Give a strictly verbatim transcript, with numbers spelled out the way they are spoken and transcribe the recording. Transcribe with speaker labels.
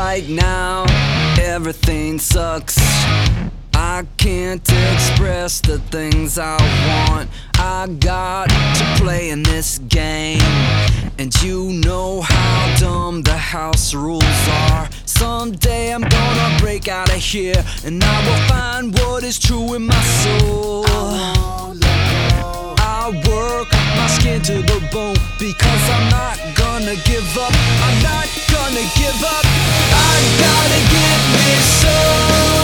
Speaker 1: Right now, everything sucks. I can't express the things I want. I got to play in this game, and you know how dumb the house rules are. Someday I'm gonna break out of here, and I will find what is true in my soul. I work my skin to the bone, because I'm not gonna give up. I'm not gonna give up. I gotta get me some.